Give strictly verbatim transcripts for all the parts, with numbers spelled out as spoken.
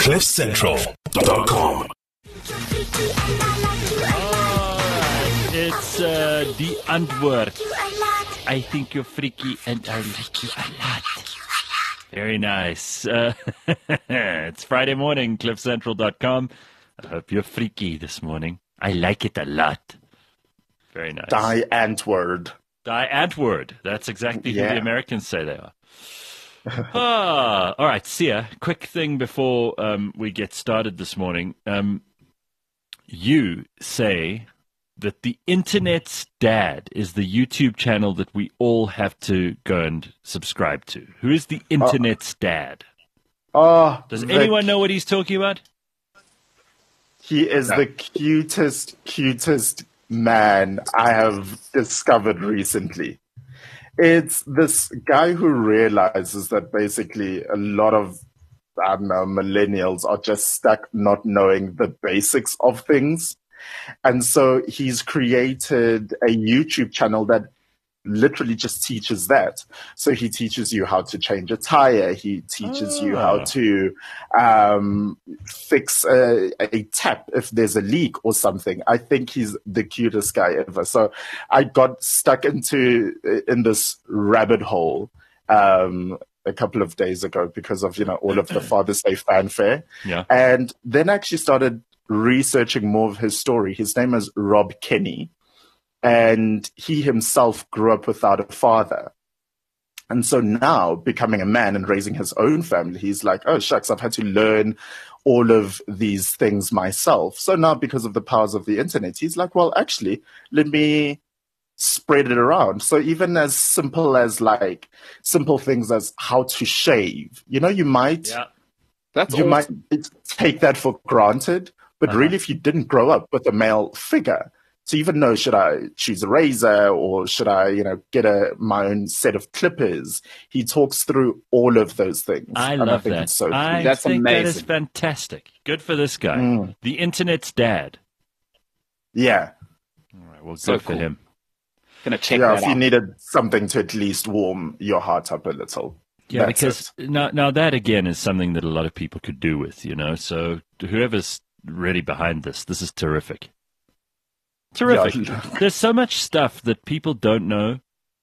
cliff central dot com. It's uh, the Antwoord. I think you're freaky and I like you a lot. Very nice. Uh, it's Friday morning, cliff central dot com. I hope you're freaky this morning. I like it a lot. Very nice. Die Antwoord. Die Antwoord. That's exactly Yeah. who the Americans say they are. ah, all right, Sia, quick thing before um, we get started this morning. Um, you say that the Internet's Dad is the YouTube channel that we all have to go and subscribe to. Who is the Internet's Dad? Oh, Does the- anyone know what he's talking about? He is the cutest, cutest man I have discovered recently. It's this guy who realizes that basically a lot of, I don't know, millennials are just stuck not knowing the basics of things. And so he's created a YouTube channel that literally just teaches that. So he teaches you how to change a tire. He teaches you how Ah. to um, fix a, a tap if there's a leak or something. I think he's the cutest guy ever. So I got stuck into in this rabbit hole um, a couple of days ago because of, you know, all of the Father's Day fanfare. Yeah. And then I actually started researching more of his story. His name is Rob Kenny. And he himself grew up without a father. And so now, becoming a man and raising his own family, he's like, oh, shucks, I've had to learn all of these things myself. So now, because of the powers of the internet, he's like, well, actually, let me spread it around. So even as simple as like simple things as how to shave, you know, you might, Yeah. That's you awesome. might take that for granted. But Uh-huh. really, if you didn't grow up with a male figure, to even know, should I choose a razor or should I, you know, get a my own set of clippers? He talks through all of those things. I and love I think that. It's so I cute. That's think that is amazing. fantastic. Good for this guy. Mm. The Internet's Dad. Yeah. All right, well, good So for cool. him. Gonna check Yeah, that if you out. needed something to at least warm your heart up a little. Yeah, That's because it. now, now that again is something that a lot of people could do with, you know. So whoever's really behind this, this is terrific. Terrific. Yeah. There's so much stuff that people don't know.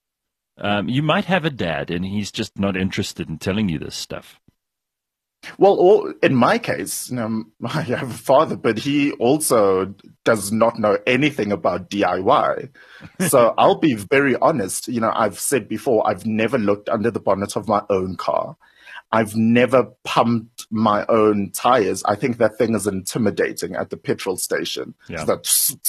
Um, you might have a dad, and he's just not interested in telling you this stuff. Well, all, in my case, you know, I have a father, but he also does not know anything about D I Y. So I'll be very honest. You know, I've said before, I've never looked under the bonnet of my own car. I've never pumped my own tires. I think that thing is intimidating at the petrol station. Yeah. That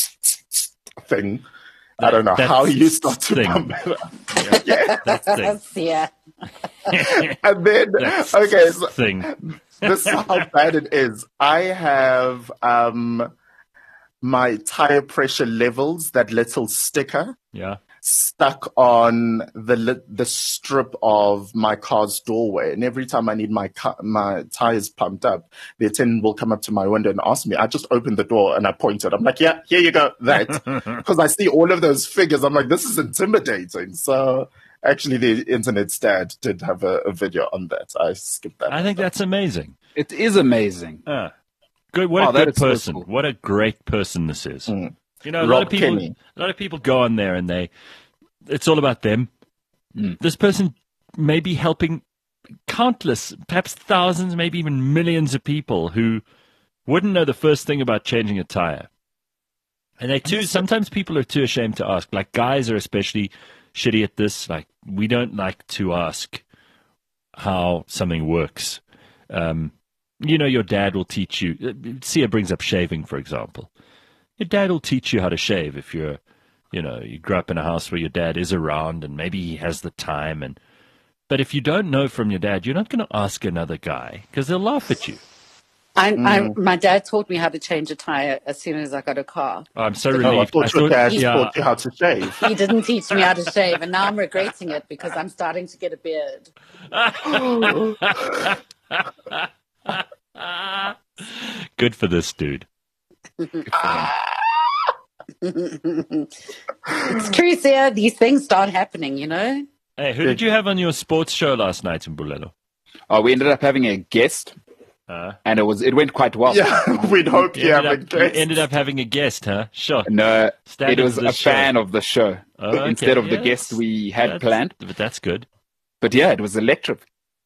thing. I don't know That how you start to thing. pump it. Yeah. That thing. Yeah. And then, That okay, so thing. this is how bad it is. I have um, my tire pressure levels, that little sticker, Yeah. stuck on the li- the strip of my car's doorway. And every time I need my ca- my tires pumped up, the attendant will come up to my window and ask me. I just open the door and I point it. I'm like, yeah, here you go, that. Because I see all of those figures. I'm like, this is intimidating. So actually, the Internet's Dad did have a, a video on that. I skipped that. I think that's amazing. It is amazing. Ah, good. What Wow, a that good is so person. cool. What a great person this is. Mm. You know, a lot Rob of people. Kenny. A lot of people go on there and they. It's all about them. Mm. This person may be helping countless, perhaps thousands, maybe even millions of people who wouldn't know the first thing about changing a tire. And they too. Sometimes people are too ashamed to ask. Like guys are especially shitty at this. Like we don't like to ask how something works. Um, you know, your dad will teach you. Sia brings up shaving, for example. Your dad will teach you how to shave if you're, you know, you grew up in a house where your dad is around and maybe he has the time. And but if you don't know from your dad, you're not going to ask another guy because they'll laugh at you. I, I, my dad taught me how to change a tire as soon as I got a car. Oh, I'm so Oh, I relieved. thought your dad yeah, taught you how to shave. He didn't teach me how to shave, and now I'm regretting it because I'm starting to get a beard. good for this dude. It's true, Sia. These things start happening, you know? Hey, who did you have on your sports show last night in Bulelo? Oh, we ended up having a guest. Uh, and it was it went quite well. Yeah, we'd hope you you, have ended a up, you guest. ended up having a guest, huh? Sure. No, Standard it was for a this show. fan of the show Oh, okay. instead of the Yes. guest we had That's- planned. But that's good. But yeah, it was electric.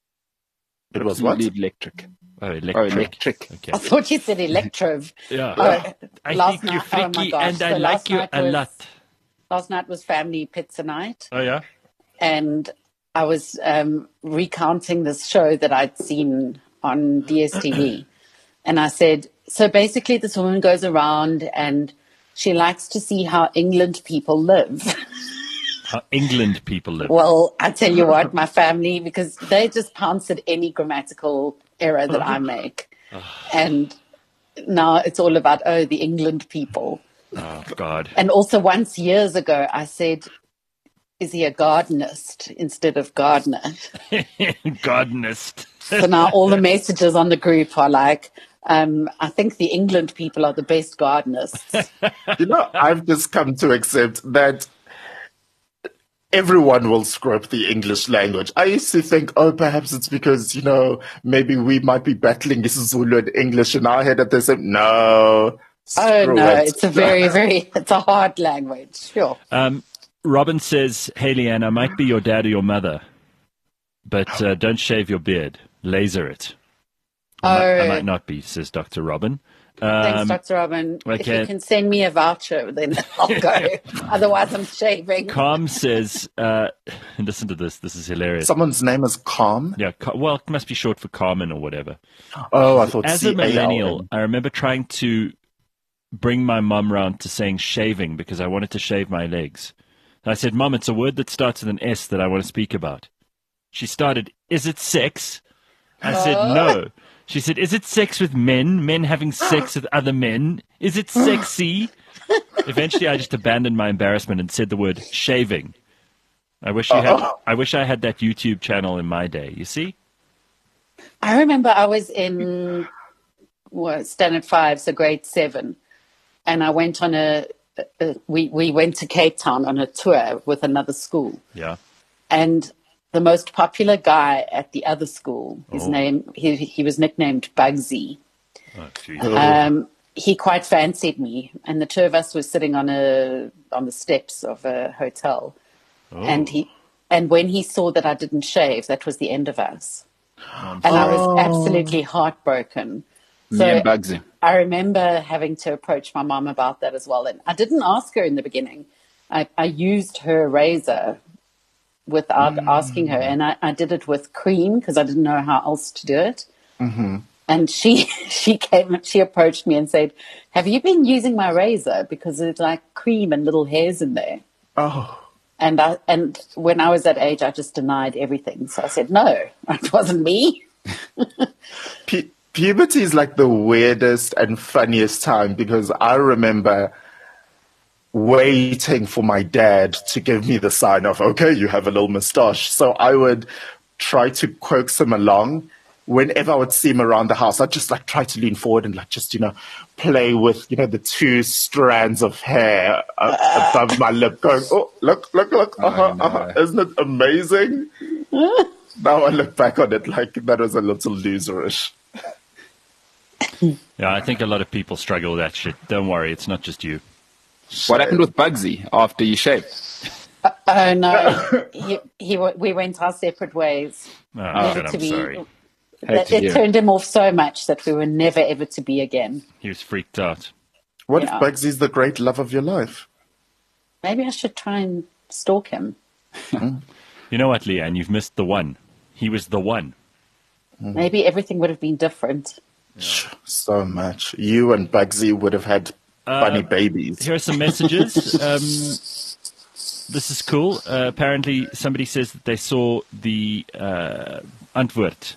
It was what? Absolutely electric. Oh, Oh, electric. electric. Okay. I thought you said electrove. Yeah. Oh, I last think you're night- oh my freaky gosh. and I So like last you night a was- lot. Last night was family pizza night, Oh, yeah? and I was um, recounting this show that I'd seen on D S T V. And I said, so basically this woman goes around and she likes to see how England people live. How England people live. Well, I tell you what, my family, because they just pounce at any grammatical error that I make. And now it's all about, oh, the England people. Oh, God. And also once years ago, I said, is he a gardenist instead of gardener? Gardenist. So now all the messages on the group are like, um, I think the England people are the best gardeners. You know, I've just come to accept that everyone will screw up the English language. I used to think, oh, perhaps it's because, you know, maybe we might be battling Zulu and English in our head at the same. No. Oh, screw no, it. it's a very, very, it's a hard language. Sure. Um, Robin says, hey, Leanne, I might be your dad or your mother, but uh, don't shave your beard. Laser it. I, might, I Oh, might not be, says Doctor Robin. thanks, Um, Doctor Robin. If okay. you can send me a voucher, then I'll go. Otherwise, I'm shaving. Calm says, uh, listen to this. This is hilarious. Someone's name is Calm. Yeah, Ca- well, it must be short for Carmen or whatever. Oh, I thought As a C A L N. millennial, I remember trying to bring my mum round to saying shaving because I wanted to shave my legs. And I said, Mum, it's a word that starts with an S that I want to speak about. She started, is it sex? I said, no. She said, is it sex with men? Men having sex with other men? Is it sexy? Eventually, I just abandoned my embarrassment and said the word shaving. I wish you had. I wish I had that YouTube channel in my day. You see? I remember I was in what, standard five, so grade seven, and I went on a, a we we went to Cape Town on a tour with another school, Yeah. and the most popular guy at the other school, his Oh. name he he was nicknamed Bugsy. Oh, geez. Um, he quite fancied me, and the two of us were sitting on a on the steps of a hotel, Oh. and he and when he saw that I didn't shave, that was the end of us. And I was absolutely heartbroken. Me So and Bugsy. I remember having to approach my mom about that as well. And I didn't ask her in the beginning. I, I used her razor without asking her. And I, I did it with cream because I didn't know how else to do it. Mm-hmm. And she she came, she approached me and said, have you been using my razor? Because it's like cream and little hairs in there. Oh. And I and when I was that age, I just denied everything. So I said, no, it wasn't me. Pu- puberty is like the weirdest and funniest time because I remember waiting for my dad to give me the sign of, okay, you have a little moustache. So I would try to coax him along. Whenever I would see him around the house, I'd just like try to lean forward and like just, you know, play with, you know, the two strands of hair uh, above my lip going, oh, look, look, look. Uh-huh, no. uh-huh. Isn't it amazing? Now I look back on it like that was a little loserish. Yeah, I think a lot of people struggle with that shit. Don't worry, it's not just you. What happened with Bugsy after you shaved? Oh no, he, he w- we went our separate ways. Oh, Never God, to I'm be. sorry. Hate It, to it hear. turned him off so much that we were never ever to be again. He was freaked out. What Yeah. if Bugsy's the great love of your life? Maybe I should try and stalk him. You know what, Leanne? You've missed the one. He was the one. Maybe everything would have been different. So much. You and Bugsy would have had funny babies. Here are some messages. um, this is cool. Uh, apparently, somebody says that they saw the uh, Antwoord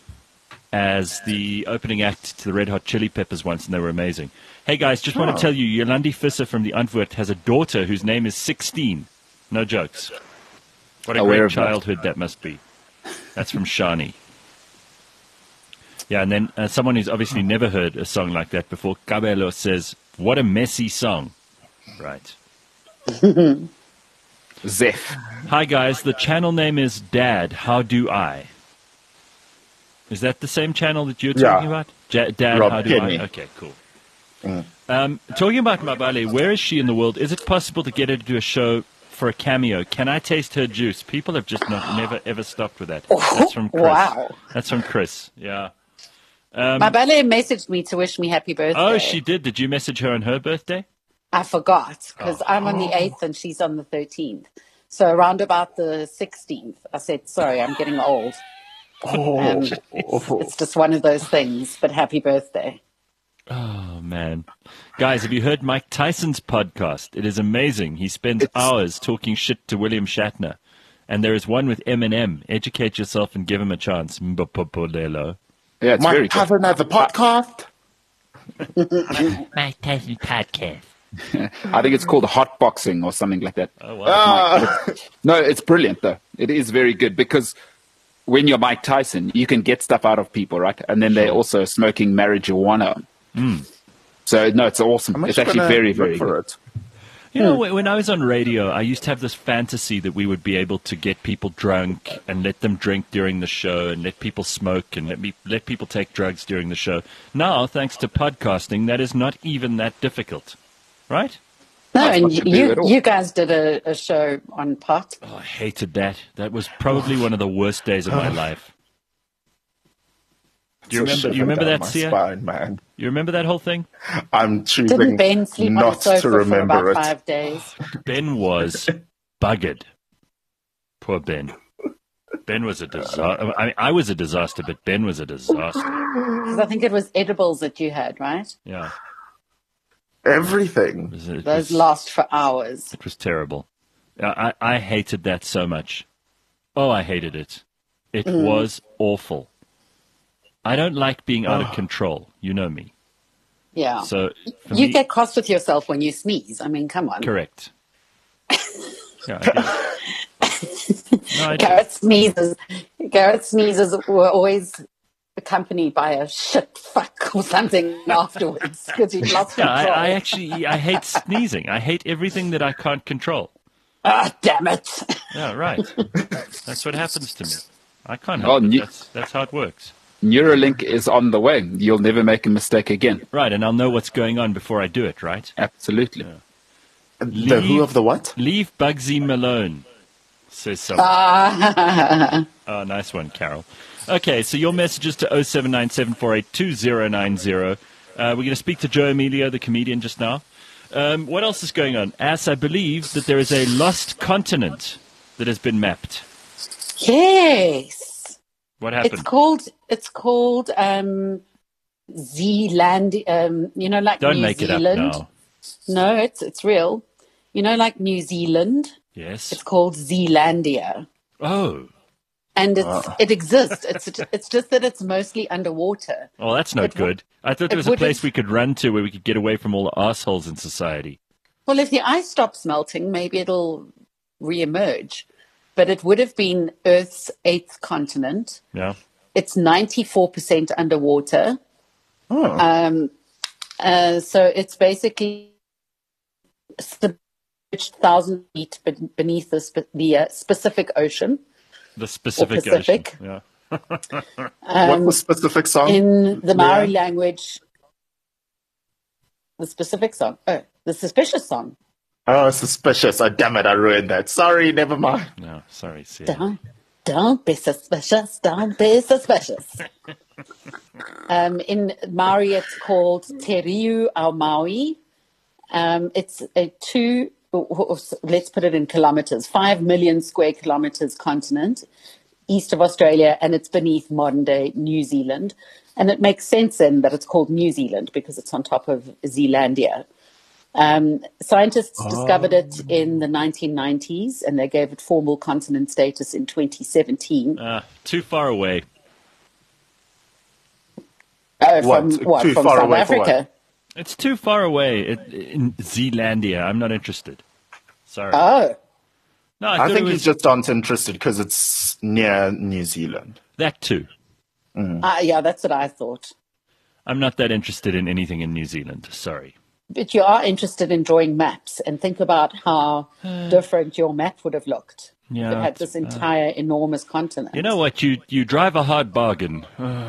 as the opening act to the Red Hot Chili Peppers once, and they were amazing. Hey, guys, just want Oh. to tell you, Yolandi Visser from the Antwoord has a daughter whose name is sixteen. No jokes. What a Aware great of that. childhood that must be. That's from Shani. Yeah, and then uh, someone who's obviously never heard a song like that before, Cabello says, what a messy song. Right. Zeph. Hi, guys. The channel name is Dad, How Do I? Is that the same channel that you're Yeah. talking about? Ja- Dad, Rob how do Kenny. I? Okay, cool. Um, talking about Mabale, where is she in the world? Is it possible to get her to do a show for a cameo? Can I taste her juice? People have just not, never ever stopped with that. That's from Chris. Wow. That's from Chris. Yeah. My ballet messaged me to wish me happy birthday. Oh, she did. Did you message her on her birthday? I forgot because Oh. I'm on the eighth and she's on the thirteenth. So around about the sixteenth, I said, sorry, I'm getting old. Oh, Um, It's just one of those things, but happy birthday. Oh, man. Guys, have you heard Mike Tyson's podcast? It is amazing. He spends It's- hours talking shit to William Shatner. And there is one with Eminem. Educate yourself and give him a chance. Mbopopolelo. Yeah, it's very Mike good. Tyson has a podcast. Mike Tyson podcast. I think it's called hot boxing or something like that. Oh, wow. Ah. No, it's brilliant though. It is very good because when you're Mike Tyson, you can get stuff out of people, right? And then they're also smoking marijuana. So no, it's awesome. I'm It's actually actually gonna very, look very for good. it. You know, when when I was on radio, I used to have this fantasy that we would be able to get people drunk and let them drink during the show and let people smoke and let me let people take drugs during the show. Now, thanks to podcasting, that is not even that difficult, right? No, That's and not to do you at all. you guys did a, a show on pot. Oh, I hated that. That was probably one of the worst days of my life. Do you It's a remember? You shiver remember down that, my Sia? spine, man. You remember that whole thing? I'm choosing Didn't Ben sleep on not the sofa to for remember about it. five days? Ben was buggered. Poor Ben. Ben was a disaster. I mean, I was a disaster, but Ben was a disaster. Because I think it was edibles that you had, right? Yeah. Everything. It was, it Those was- last for hours. It was terrible. I, I I hated that so much. Oh, I hated it. It was awful. I don't like being out of control. You know me. Yeah. So for you me, get cross with yourself when you sneeze. I mean, come on. correct. Yeah, I do. No, I do. Garrett sneezes. Garrett sneezes were always accompanied by a shit fuck or something afterwards because he lost Yeah, control. I, I actually I hate sneezing. I hate everything that I can't control. Ah, damn it. Yeah, right. That's what happens to me. I can't Oh, help it. ne- That's, that's how it works. Neuralink is on the way. You'll never make a mistake again. Right, and I'll know what's going on before I do it, right? Absolutely. The Leave- who of the what? Leave Bugsy Malone, says someone. Ah. Oh, nice one, Carol. Okay, so your messages to oh seven nine seven four eight two oh nine oh. Uh, we're going to speak to Joe Emilio, the comedian, just now. Um, what else is going on? As I believe that there is a lost continent that has been mapped. Yes. What It's happened? called, it's called, um, Zealand, um, you know, like Don't New make Zealand. it up now. No, it's, it's real. You know, like New Zealand, Yes. it's called Zealandia. Oh. And it's, it exists. It's, it's just that it's mostly underwater. Oh, that's no It w- good. I thought there it was a place wouldn't- we could run to where we could get away from all the assholes in society. Well, if the ice stops melting, maybe it'll reemerge. But it would have been Earth's eighth continent. Yeah. It's ninety-four percent underwater. Oh. Um, uh, so it's basically submerged thousand feet be- beneath the, sp- the uh, Pacific Ocean. The Pacific, Pacific. Ocean. Yeah. What's the specific song? Um, In the Maori Yeah. language, the specific song, oh, the suspicious song. Oh, suspicious. Oh, damn it. I ruined that. Sorry. Never mind. No, sorry, Sia. Don't, don't be suspicious. Don't be suspicious. um, in Maori, it's called Te Riu ao Maui. Um, it's a two, let's put it in kilometers, five million square kilometers continent east of Australia, and it's beneath modern day New Zealand. And it makes sense then that it's called New Zealand because it's on top of Zealandia. Um, scientists discovered it in the nineteen nineties, and they gave it formal continent status in twenty seventeen. Uh, too far away. Oh, What? from what? Too From far South away for what? Africa. It's too far away. It, in Zealandia, I'm not interested. Sorry. Oh, no, I, I thought think it you was just aren't interested because it's near New Zealand. that too. uh, yeah, that's what I thought. I'm not that interested in anything in New Zealand. Sorry. But you are interested in drawing maps, and think about how different your map would have looked. Yeah, It had this entire enormous continent. You know what? You you drive a hard bargain. Uh,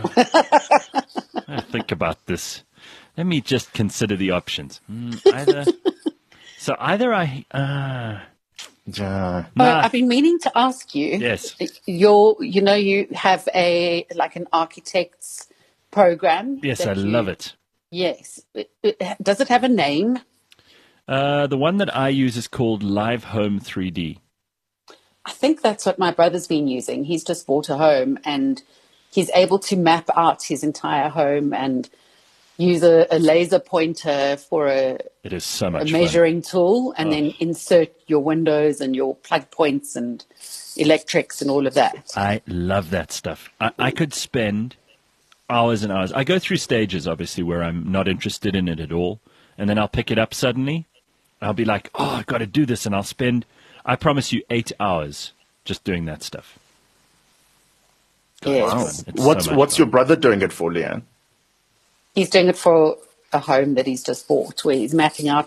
I think about this. Let me just consider the options. Mm, either so either I. Uh, Yeah. Oh, nah, I've been meaning to ask you. Yes. You're, you know, you have a like an architect's program. yes, that I you- love it. Yes. It- it- Does it have a name? Uh, the one that I use is called Live Home three D. I think that's what my brother's been using. He's just bought a home and he's able to map out his entire home and use a, a laser pointer for a, It is so a much fun. measuring tool and then insert your windows and your plug points and electrics and all of that. I love that stuff. I, I could spend hours and hours. I go through stages, obviously, where I'm not interested in it at all, and then I'll pick it up suddenly. I'll be like, oh, I've got to do this, and I'll spend, I promise you, eight hours just doing that stuff. God, Yes. it's Wow. fun. It's so What's much what's fun. your brother doing it for, Leanne? He's doing it for a home that he's just bought where he's mapping out,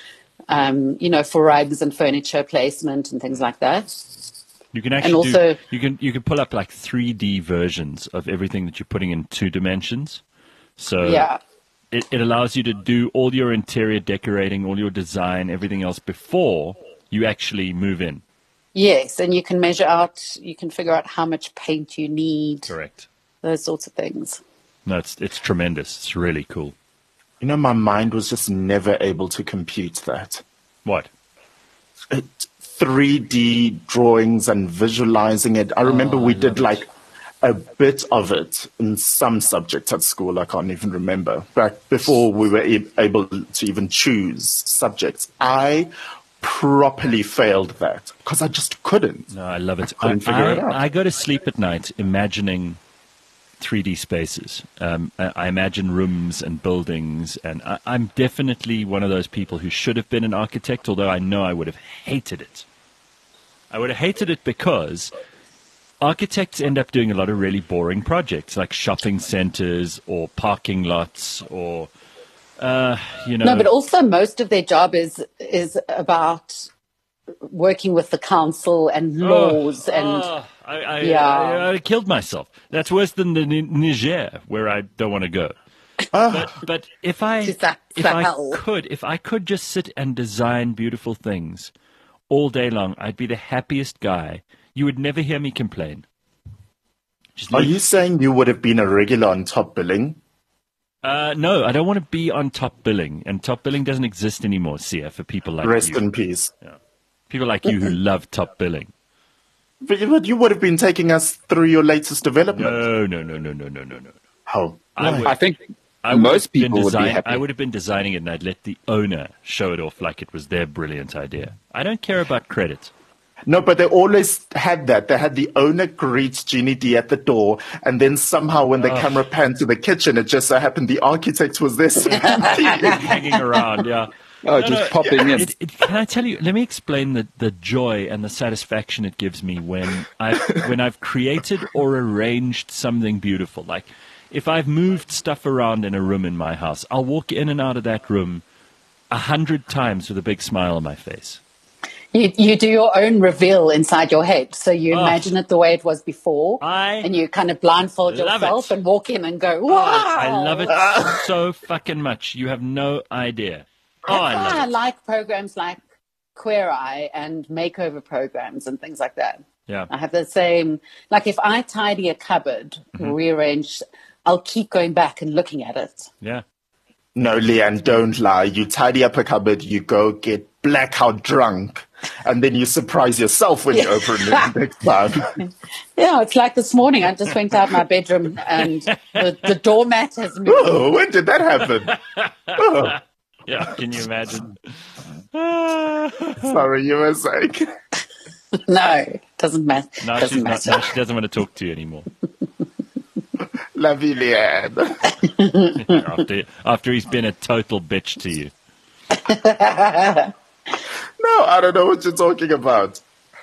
um, you know, for rugs and furniture placement and things like that. You can actually also- do, you can you can pull up like three D versions of everything that you're putting in two dimensions. So Yeah. it, it allows you to do all your interior decorating, all your design, everything else before you actually move in. Yes, and you can measure out, you can figure out how much paint you need, Correct. those sorts of things. No, it's it's tremendous. It's really cool. You know, my mind was just never able to compute that. What? It, three D drawings and visualizing it. I remember we did like a bit of it in some subjects at school. I can't even remember. Back before we were e- able to even choose subjects, I properly failed that because I just couldn't. No, I love it. I, Couldn't figure I, it out. I go to sleep at night imagining three D spaces. Um, I, I imagine rooms and buildings, and I, I'm definitely one of those people who should have been an architect, although I know I would have hated it. I would have hated it because architects end up doing a lot of really boring projects, like shopping centers or parking lots or, uh, you know. No, but also most of their job is is about working with the council and laws and Oh, I, I, Yeah. I, I killed myself. That's worse than the Ni- Niger, where I don't want to go. But, but if I To Sa- if I Sahel. could if I could just sit and design beautiful things all day long, I'd be the happiest guy. You would never hear me complain. Just Are leave- you saying you would have been a regular on Top Billing? Uh, no, I don't want to be on top billing, and top billing doesn't exist anymore. Sia, for people like Rest you, in peace. people like you who love top billing. But you but you would have been taking us through your latest development. No, no, no, no, no, no, no, no. How? I would- I think I would most have been people would be design- happy. I would have been designing it, and I'd let the owner show it off like it was their brilliant idea. I don't care about credit. No, but they always had that. They had the owner greet Jeannie D at the door, and then somehow when the camera panned to the kitchen, it just so happened the architect was there. Hanging around, yeah. oh, No, just no, popping in. It, it, can I tell you? Let me explain the, the joy and the satisfaction it gives me when I when I've created or arranged something beautiful. Like if I've moved stuff around in a room in my house, I'll walk in and out of that room a hundred times with a big smile on my face. you, you do your own reveal inside your head. So you Oh. imagine it the way it was before I and you kind of blindfold love yourself it. and walk in and go, wow. I love it so fucking much. You have no idea. Oh, I That's why I love it. like programs like Queer Eye and makeover programs and things like that. Yeah. I have the same, like if I tidy a cupboard, Mm-hmm. rearrange, I'll keep going back and looking at it. Yeah. No, Leanne, don't lie. You tidy up a cupboard, you go get blackout drunk, and then you surprise yourself when you open it next time. Yeah, it's like this morning. I just went out my bedroom and the, the doormat has moved. Oh, when did that happen? Oh, Yeah. Can you imagine? sorry, you were saying. No, it doesn't matter. Now doesn't she's not, matter. now she doesn't want to talk to you anymore. Love you, Leanne. after after he's been a total bitch to you. No, I don't know what you're talking about.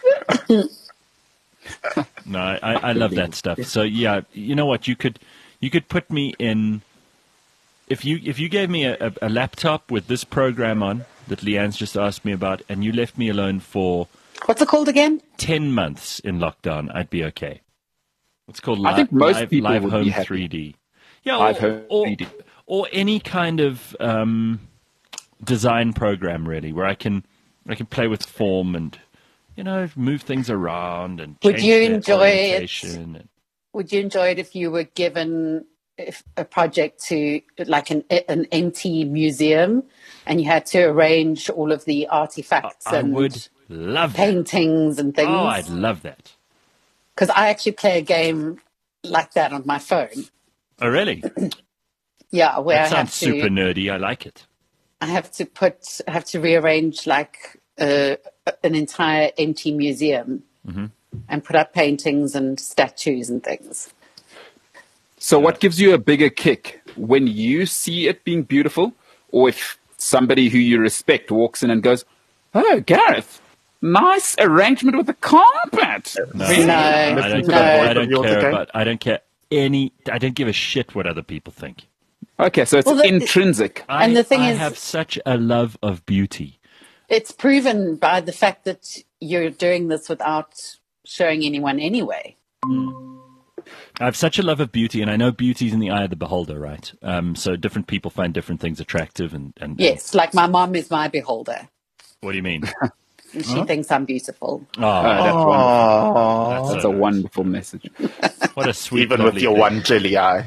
No, I, I love that stuff. So yeah, you know what? You could you could put me in if you if you gave me a, a, a laptop with this program on that Leanne's just asked me about, and you left me alone for What's it called again? ten months in lockdown, I'd be okay. It's called I Live, think most live, people live would Home be happy. three D. Yeah, Live or, Home or, three D. or any kind of um, design program, really, where I can I can play with form and, you know, move things around and Would change you their enjoy it? orientation. And, Would you enjoy it if you were given if, a project to like an an empty museum and you had to arrange all of the artifacts I and would love that. paintings and things? Oh, I'd love that. Because I actually play a game like that on my phone. Oh, really? Yeah, where That I have sounds to super nerdy. I like it. I have to put I have to rearrange like uh, an entire empty museum Mm-hmm. and put up paintings and statues and things. So what gives you a bigger kick, when you see it being beautiful, or if somebody who you respect walks in and goes, "Oh, Gareth, nice arrangement with the carpet"? No, Really? No. I don't, Listen to no. the voice I of don't yours, care okay? about. I don't care any. I don't give a shit what other people think. Okay, so it's Well, the- intrinsic. I, And the thing I is- have such a love of beauty. It's proven by the fact that you're doing this without showing anyone anyway. I have such a love of beauty, and I know beauty is in the eye of the beholder, right? Um, so different people find different things attractive, and, and Yes, like my mom is my beholder. what do you mean? And she thinks I'm beautiful. Oh, Oh, that's wonderful. Aww. That's so a nice. wonderful message. what a sweet, Even with lovely your thing. one jelly eye.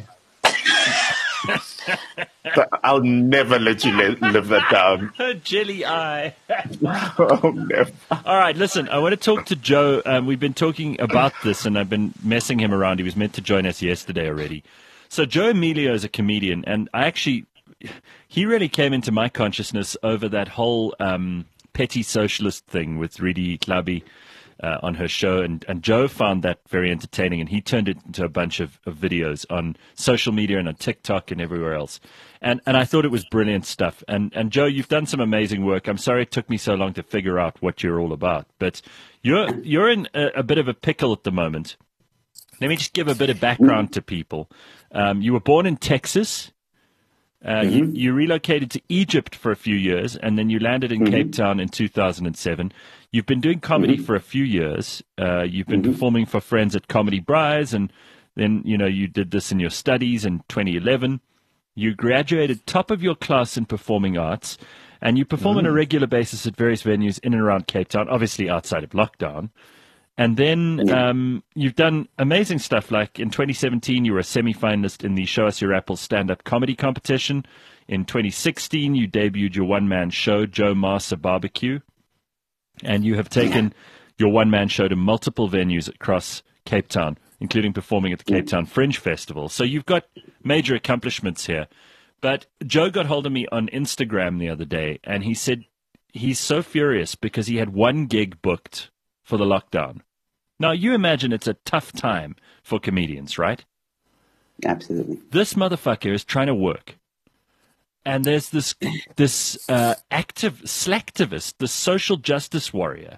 But I'll never let you li- live that down. Her jelly eye. Oh, never. All right, listen, I want to talk to Joe. Um, we've been talking about this, and I've been messing him around. He was meant to join us yesterday already. So Joe Emilio is a comedian, and I actually, he really came into my consciousness over that whole um, petty socialist thing with Ridi Tlabi uh, on her show, and, and Joe found that very entertaining, and he turned it into a bunch of, of videos on social media and on TikTok and everywhere else. And and I thought it was brilliant stuff. And and Joe, you've done some amazing work. I'm sorry it took me so long to figure out what you're all about, but you're you're in a, a bit of a pickle at the moment. Let me just give a bit of background to people. Um, you were born in Texas. Uh, Mm-hmm. you, you relocated to Egypt for a few years, and then you landed in Mm-hmm. Cape Town in two thousand seven. You've been doing comedy Mm-hmm. for a few years. Uh, you've been performing for friends at Comedy Brise, and then you know you did this in your studies in twenty eleven. You graduated top of your class in performing arts, and you perform on a regular basis at various venues in and around Cape Town, obviously outside of lockdown. And then um, you've done amazing stuff. Like in twenty seventeen, you were a semi-finalist in the Show Us Your Apple stand-up comedy competition. In twenty sixteen, you debuted your one-man show, Joe Massa Barbecue. And you have taken your one-man show to multiple venues across Cape Town, including performing at the Cape Town Fringe Festival. So you've got major accomplishments here. But Joe got hold of me on Instagram the other day, and he said he's so furious because he had one gig booked for the lockdown. Now, you imagine it's a tough time for comedians, right? Absolutely. This motherfucker is trying to work. And there's this this uh, active slacktivist, the social justice warrior,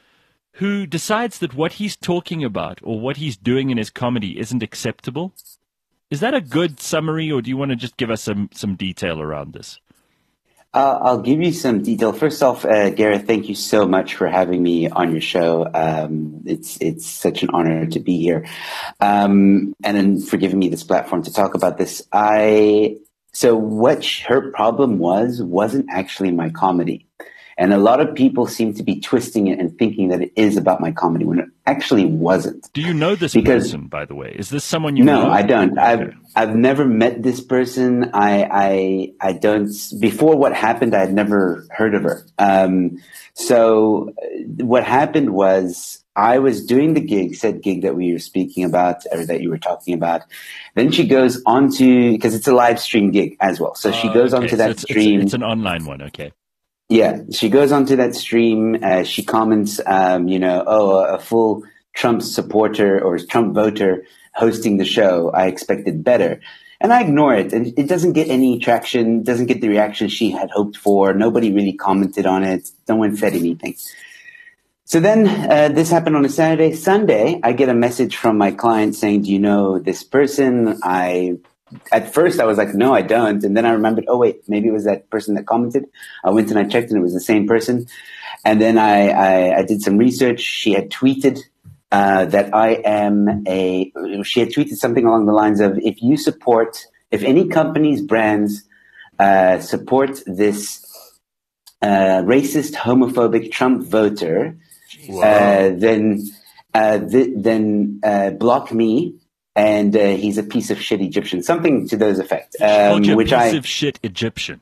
who decides that what he's talking about or what he's doing in his comedy isn't acceptable. Is that a good summary, or do you want to just give us some, some detail around this? Uh, I'll give you some detail. First off, uh, Gareth, thank you so much for having me on your show. Um, it's it's such an honor to be here, um, and then for giving me this platform to talk about this. I so what her problem was wasn't actually my comedy, and a lot of people seem to be twisting it and thinking that it is about my comedy when it actually wasn't. Do you know this Because- person, by the way? Is this someone you No, know? I don't. Okay. I've I've never met this person. I I I don't. Before what happened, I had never heard of her. Um, so uh, what happened was I was doing the gig, said gig that we were speaking about, or that you were talking about. Then she goes on to, because it's a live stream gig as well. So she Oh, goes okay. onto So that it's, it's- stream. It's, an online one, okay. Yeah, she goes onto that stream. Uh, she comments, um, you know, oh, a full Trump supporter or Trump voter hosting the show. I expected better. And I ignore it. And it doesn't get any traction, doesn't get the reaction she had hoped for. Nobody really commented on it. No one said anything. So then uh, this happened on a Saturday. Sunday, I get a message from my client saying, do you know this person? I at first I was like, no, I don't. And then I remembered, oh, wait, maybe it was that person that commented. I went and I checked and it was the same person. And then I, I, I did some research. She had tweeted uh, that I am a, she had tweeted something along the lines of, if you support, if any company's brands uh, support this uh, racist, homophobic Trump voter, uh, then uh, th- then uh, block me. And uh, he's a piece of shit Egyptian, something to those effects. Um, you a which piece I, of shit Egyptian.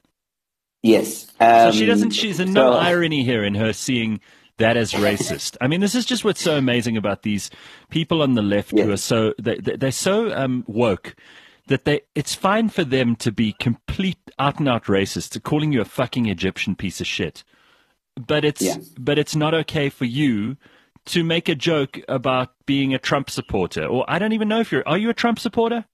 Yes. So Um, she doesn't. She's so, no irony here in her seeing that as racist. I mean, this is just what's so amazing about these people on the left yeah. who are so they, they, they're so um, woke that they it's fine for them to be complete out and out racist, to calling you a fucking Egyptian piece of shit. But it's yeah. but it's not okay for you to make a joke about being a Trump supporter. Or I don't even know if you're, are you a Trump supporter?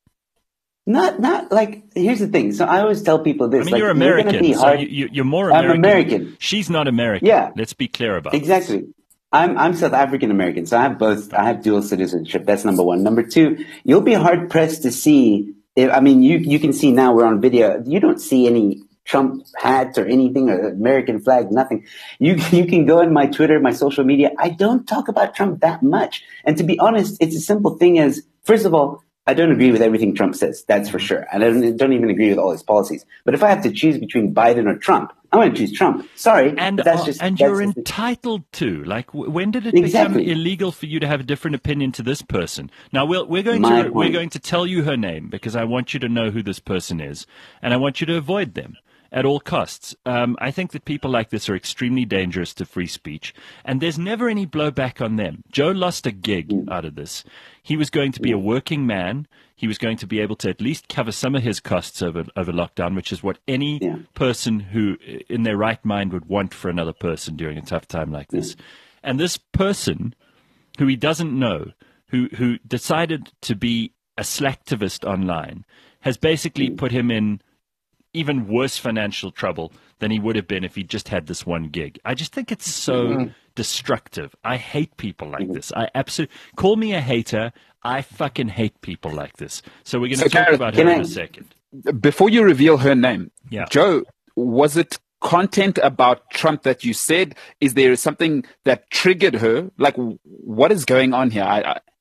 Not, not like, here's the thing. So I always tell people this. I mean, like, you're American, you're, be so hard. you, you're more American. I'm American. She's not American. Yeah. Let's be clear about Exactly. this. I'm, I'm South African American. So I have both, I have dual citizenship. That's number one. Number two, you'll be hard pressed to see, if, I mean, you, you can see now we're on video. You don't see any Trump hats or anything, or American flag, nothing. You you can go on my Twitter, my social media. I don't talk about Trump that much. And to be honest, it's a simple thing as, first of all, I don't agree with everything Trump says. That's for sure. And I don't, don't even agree with all his policies. But if I have to choose between Biden or Trump, I'm going to choose Trump. Sorry. And, that's uh, just, and that's you're just, entitled to. Like, w- when did it Exactly. become illegal for you to have a different opinion to this person? Now, we'll, we're going My to we're point. going to tell you her name because I want you to know who this person is, and I want you to avoid them at all costs. Um, I think that people like this are extremely dangerous to free speech, and there's never any blowback on them. Joe lost a gig Mm. out of this. He was going to be a working man. He was going to be able to at least cover some of his costs over, over lockdown, which is what any Yeah. person who, in their right mind, would want for another person during a tough time like this. And this person, who he doesn't know, who, who decided to be a slacktivist online, has basically put him in even worse financial trouble than he would have been if he just had this one gig. I just think it's so Mm-hmm. destructive. I hate people like this. I absolutely call me a hater. I fucking hate people like this. So we're going to So, talk Gareth, about her can in I- a second. Before you reveal her name, Yeah. Joe, was it content about Trump that you said? Is there something that triggered her? Like, what is going on here? I, I,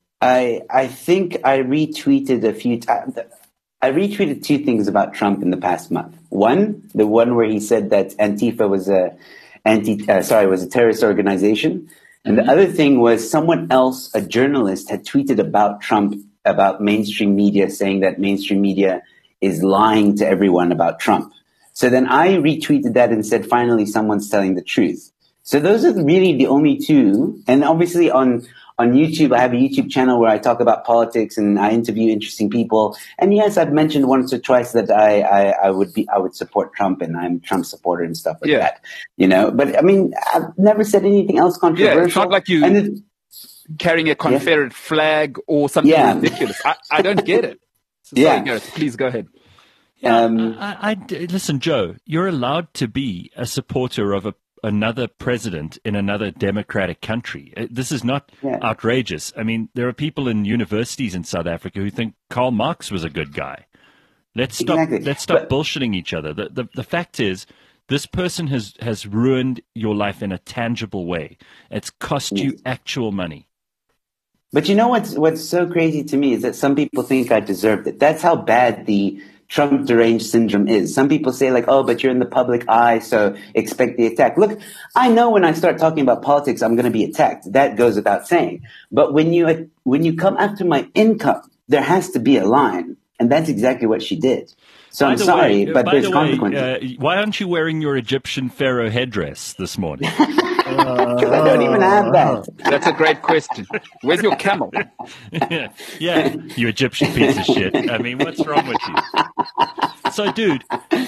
I I think I retweeted a few times. I retweeted two things about Trump in the past month. One, the one where he said that Antifa was a anti, uh, sorry, was a terrorist organization, and the other thing was someone else, a journalist, had tweeted about Trump, about mainstream media, saying that mainstream media is lying to everyone about Trump. So then I retweeted that and said, finally, someone's telling the truth. So those are really the only two. And obviously on, on YouTube, I have a YouTube channel where I talk about politics and I interview interesting people. And yes, I've mentioned once or twice that I, I, I would be, I would support Trump and I'm a Trump supporter and stuff like Yeah. that, you know, but I mean, I've never said anything else controversial. yeah, it's not like you And it, carrying a Confederate flag or something Yeah. ridiculous. I, I don't get it. So sorry, Yeah. Gareth, please go ahead. Yeah, Um, I, I- I- listen, Joe. You're allowed to be a supporter of a, another president in another democratic country. Uh, This is not Yeah. outrageous. I mean, there are people in universities in South Africa who think Karl Marx was a good guy. Let's stop. Exactly. Let's stop But- bullshitting each other. The, the the fact is, this person has has ruined your life in a tangible way. It's cost you Yes. actual money. But you know what's what's so crazy to me is that some people think I deserved it. That's how bad the Trump deranged syndrome is. Some people say like, oh, but you're in the public eye, so expect the attack. Look, I know when I start talking about politics, I'm going to be attacked. That goes without saying. But when you when you come after my income, there has to be a line. And that's exactly what she did. So By I'm the sorry, way, but by there's the way, consequences. uh, why aren't you wearing your Egyptian pharaoh headdress this morning? Because I don't even have that. That's a great question. Where's your camel? yeah, yeah, you Egyptian piece of shit. I mean, what's wrong with you? So, dude,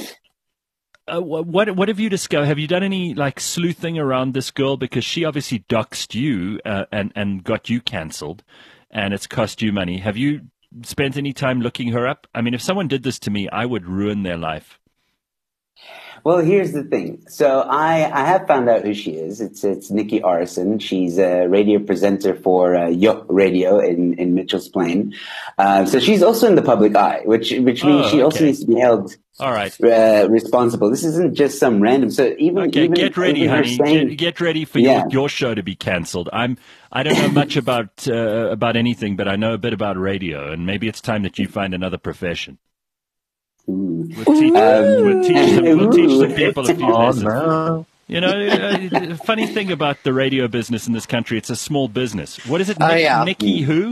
uh, wh- what what have you discovered? Have you done any like sleuthing around this girl because she obviously doxed you uh, and and got you cancelled, and it's cost you money? Have you spent any time looking her up? I mean, if someone did this to me, I would ruin their life. Well, here's the thing. So I, I have found out who she is. It's it's Nikki Arison. She's a radio presenter for uh, Yo Radio in, in Mitchell's Plain. Uh, so she's also in the public eye, which which means Oh, she also okay. needs to be held All right. uh, responsible. This isn't just some random. So even Okay, even, get ready, even her honey. saying- Get, get ready for Yeah. your, your show to be cancelled. I'm. I don't know much about uh, about anything, but I know a bit about radio, and maybe it's time that you find another profession. We'll teach, we'll teach, some, we'll teach some people a few Oh, lessons. no. You know, uh, the funny thing about the radio business in this country, it's a small business. What is it, Oh, Nick, yeah. Nikki who?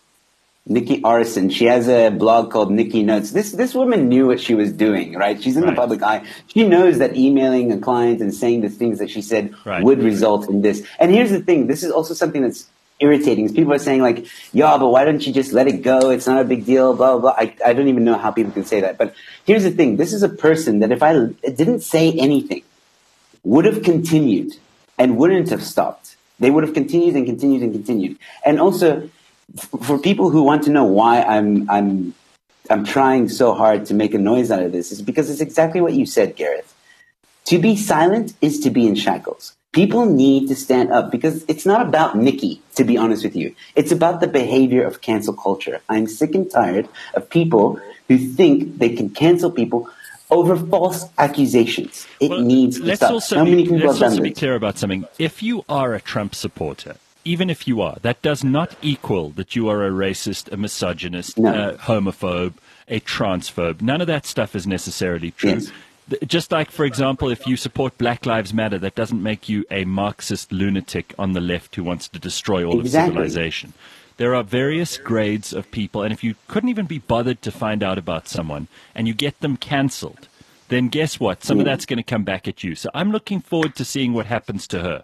Nikki Arison. She has a blog called Nikki Notes. This this woman knew what she was doing, right? She's in Right. the public eye. She knows that emailing a client and saying the things that she said Right. would result in this. And here's the thing. This is also something that's irritating. Is people are saying like, yeah, but why don't you just let it go? It's not a big deal, blah, blah, blah. I, I don't even know how people can say that. But here's the thing. This is a person that if I didn't say anything, would have continued and wouldn't have stopped. They would have continued and continued and continued. And also, for people who want to know why I'm I'm I'm trying so hard to make a noise out of this, is because it's exactly what you said, Gareth. To be silent is to be in shackles. People need to stand up because it's not about Nikki, to be honest with you. It's about the behavior of cancel culture. I'm sick and tired of people who think they can cancel people over false accusations. It Well, needs to let's stop. also How be, many people let's have done also be this? clear about something. If you are a Trump supporter, even if you are, that does not equal that you are a racist, a misogynist, No. a homophobe, a transphobe. None of that stuff is necessarily true. Yes. Th- Just like, for example, if you support Black Lives Matter, that doesn't make you a Marxist lunatic on the left who wants to destroy all Exactly. of civilization. There are various grades of people, and if you couldn't even be bothered to find out about someone and you get them cancelled, then guess what? Some of Yeah. that's going to come back at you. So I'm looking forward to seeing what happens to her.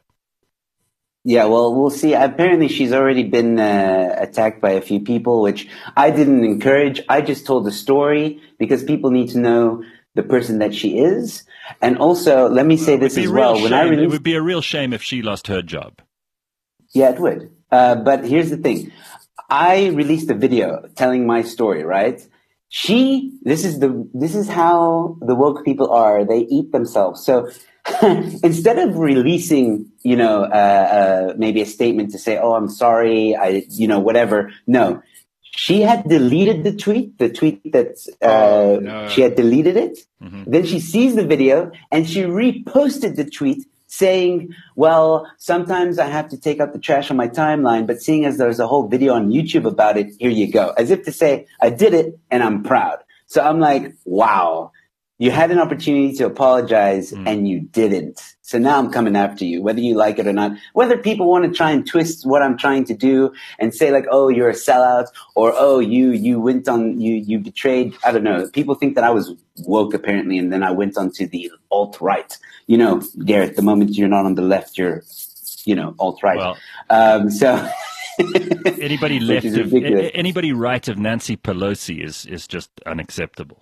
Yeah, well, we'll see. Apparently, she's already been uh, attacked by a few people, which I didn't encourage. I just told the story because people need to know the person that she is. And also, let me say It would this be as a real well. When I shame. It released, would be a real shame if she lost her job. yeah, it would. Uh, but here's the thing. I released a video telling my story, right? She, this is the, this is how the woke people are. They eat themselves. So instead of releasing, you know, uh, uh, maybe a statement to say, oh, I'm sorry, I, you know, whatever. No, she had deleted the tweet, the tweet that, uh, Oh, no. she had deleted it. Mm-hmm. Then she sees the video and she reposted the tweet saying, well, sometimes I have to take out the trash on my timeline, but seeing as there's a whole video on YouTube about it, here you go. As if to say, I did it and I'm proud. So I'm like, wow, you had an opportunity to apologize Mm. and you didn't. So now I'm coming after you, whether you like it or not, whether people want to try and twist what I'm trying to do and say like, oh, you're a sellout, or, oh, you, you went on, you, you betrayed. I don't know. People think that I was woke apparently. And then I went on to the alt-right. You know, Gareth, the moment you're not on the left, you're, you know, alt-right. Well, Um, so anybody Which left is of ridiculous. a- anybody right of Nancy Pelosi is is just unacceptable.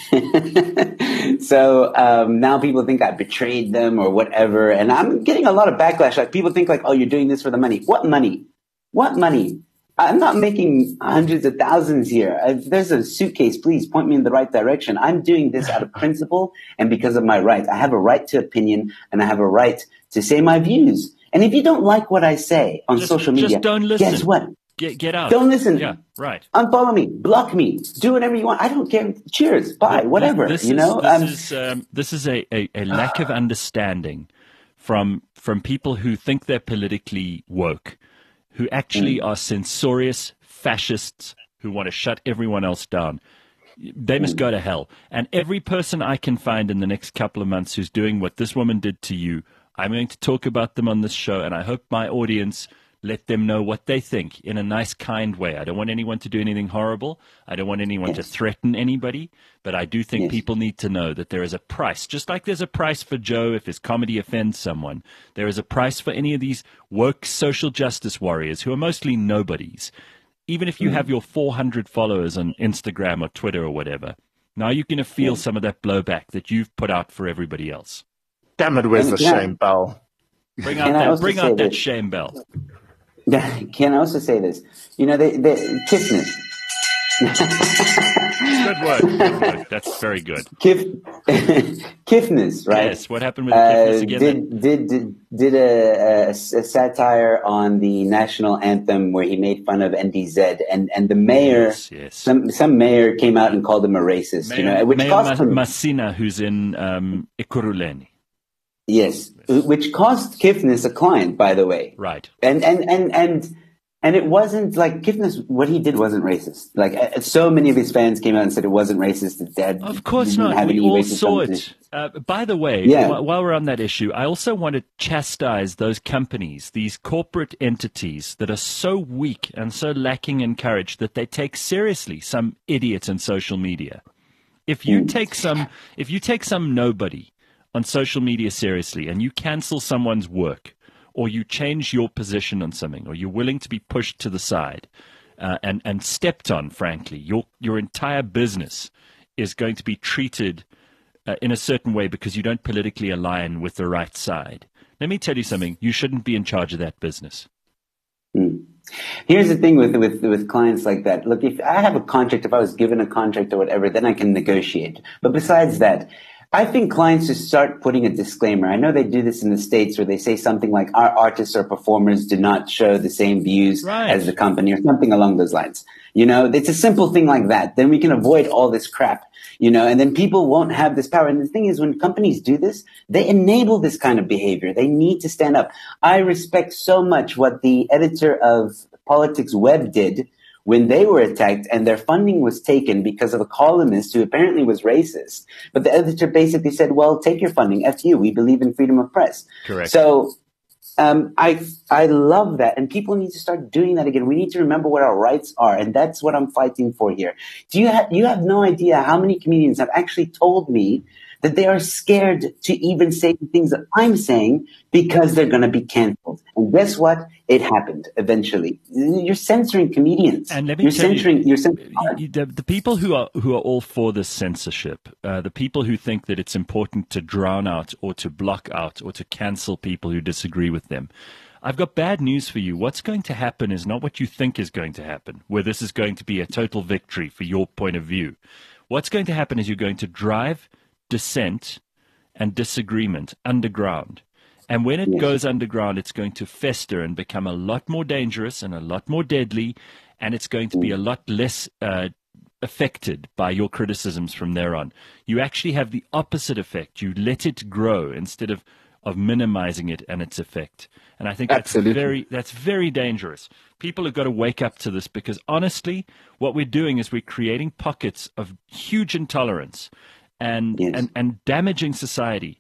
So um, now people think I betrayed them or whatever, and I'm getting a lot of backlash. Like people think like, oh, you're doing this for the money. What money? What money? I'm not making hundreds of thousands here. If there's a suitcase, please point me in the right direction. I'm doing this out of principle and because of my right. I have a right to opinion and I have a right to say my views. And if you don't like what I say on Just- social just media, don't listen. guess what? Get get out. Don't listen. Yeah, right. Unfollow me, block me, do whatever you want. I don't care. Cheers, bye, Th- whatever. This, you is, know. this Um, is um, this is a, a, a lack of understanding from from people who think they're politically woke, who actually Mm. are censorious fascists who want to shut everyone else down. They must go to hell. And every person I can find in the next couple of months who's doing what this woman did to you, I'm going to talk about them on this show, and I hope my audience let them know what they think in a nice, kind way. I don't want anyone to do anything horrible. I don't want anyone to Yes. threaten anybody. But I do think Yes. people need to know that there is a price. Just like there's a price for Joe if his comedy offends someone, there is a price for any of these woke social justice warriors who are mostly nobodies. Even if you have your four hundred followers on Instagram or Twitter or whatever, now you're going to feel Yes. some of that blowback that you've put out for everybody else. Damn it, where's And the yeah. shame bell? Bring Can out I that, also bring say out that this? shame bell. Can I also say this? You know, they, they Kissnet. Good work. Good work. That's very good. Kif, Kifness, right? Yes. What happened with Kifness again? Did, did did did a, a, a satire on the national anthem where he made fun of N D Z, and and the mayor, yes, yes. some some mayor came out and called him a racist. Mayor, you know, which Mayor cost him Masina, who's in um, Ekurhuleni. Yes, which cost Kifness a client, by the way. Right. And and and and and it wasn't like Kifness. What he did wasn't racist. Like uh, so many of his fans came out and said it wasn't racist. That Dad of course didn't not. have We any all racist saw it. connotations. Uh, by the way, Yeah. wh- while we're on that issue, I also want to chastise those companies, these corporate entities that are so weak and so lacking in courage that they take seriously some idiot on social media. If you Mm. take some, if you take some nobody on social media seriously and you cancel someone's work, or you change your position on something, or you're willing to be pushed to the side uh, and and stepped on, frankly, your your entire business is going to be treated uh, in a certain way because you don't politically align with the right side. Let me tell you something: you shouldn't be in charge of that business. Mm. Here's the thing with with with clients like that. Look, if I have a contract, if I was given a contract or whatever, then I can negotiate. But besides that, I think clients should start putting a disclaimer. I know they do this in the States where they say something like our artists or performers do not show the same views Right. as the company or something along those lines. You know, it's a simple thing like that. Then we can avoid all this crap, you know, and then people won't have this power. And the thing is, when companies do this, they enable this kind of behavior. They need to stand up. I respect so much what the editor of Politics Web did when they were attacked and their funding was taken because of a columnist who apparently was racist. But the editor basically said, well, take your funding. F you. We believe in freedom of press. Correct. So um, I I love that. And people need to start doing that again. We need to remember what our rights are. And that's what I'm fighting for here. Do you, ha- you have no idea how many comedians have actually told me that they are scared to even say the things that I'm saying because they're going to be canceled. And guess what? It happened eventually. You're censoring comedians. And let me you're tell censoring. you, You're censoring. you- the, the people who are who are all for this censorship, uh, the people who think that it's important to drown out or to block out or to cancel people who disagree with them. I've got bad news for you. What's going to happen is not what you think is going to happen, where this is going to be a total victory for your point of view. What's going to happen is you're going to drive dissent and disagreement underground. And when it Yes. goes underground, it's going to fester and become a lot more dangerous and a lot more deadly, and it's going to be a lot less uh, affected by your criticisms from there on. You actually have the opposite effect. You let it grow instead of, of minimizing it and its effect. And I think that's Absolutely. very that's very dangerous. People have got to wake up to this because honestly, what we're doing is we're creating pockets of huge intolerance and Yes. and, and damaging society.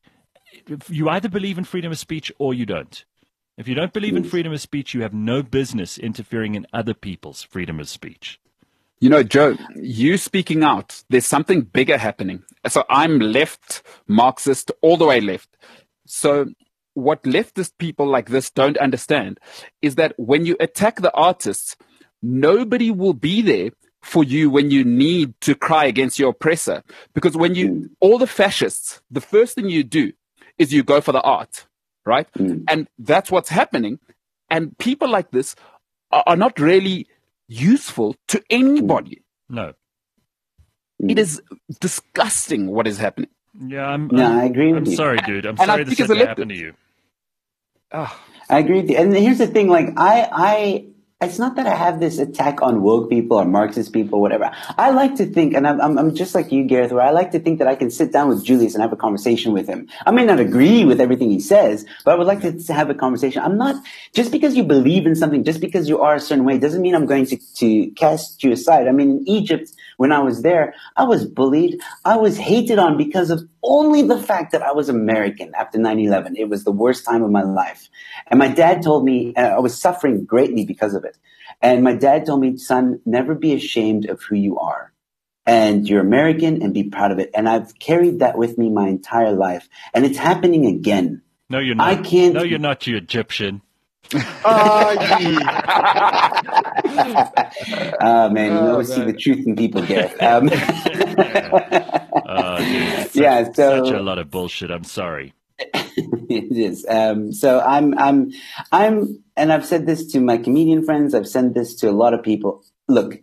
You either believe in freedom of speech or you don't. If you don't believe in Yes. freedom of speech, you have no business interfering in other people's freedom of speech. You know, Joe, you speaking out, there's something bigger happening. So I'm left, Marxist, all the way left. So what leftist people like this don't understand is that when you attack the artists, nobody will be there for you when you need to cry against your oppressor. Because when you, all the fascists, the first thing you do is you go for the art, right? Mm. And that's what's happening. And people like this are, are not really useful to anybody. No. It is disgusting what is happening. Yeah, I'm. No, I'm, I agree with I'm you. sorry, dude. I'm And I sorry this think had as a to happen to leftist- you. Ah. I agree with you. And here's the thing, like, I, I, it's not that I have this attack on woke people or Marxist people, whatever. I like to think, and I'm, I'm, I'm just like you, Gareth, where I like to think that I can sit down with Julius and have a conversation with him. I may not agree with everything he says, but I would like to have a conversation. I'm not, just because you believe in something, just because you are a certain way, doesn't mean I'm going to, to cast you aside. I mean, in Egypt, when I was there, I was bullied. I was hated on because of only the fact that I was American after nine eleven. It was the worst time of my life. And my dad told me, uh, I was suffering greatly because of it. And my dad told me, son, never be ashamed of who you are. And you're American and be proud of it. And I've carried that with me my entire life. And it's happening again. No, you're not. I can't- No, you're not, you Egyptian. Oh, yeah. Uh, man, you Oh, always see man. the truth in people, Gareth. Um, Oh, dude, it's Yeah, such, so- such a lot of bullshit. I'm sorry. It is. Um, so I'm, I'm, I'm, and I've said this to my comedian friends. I've said this to a lot of people. Look,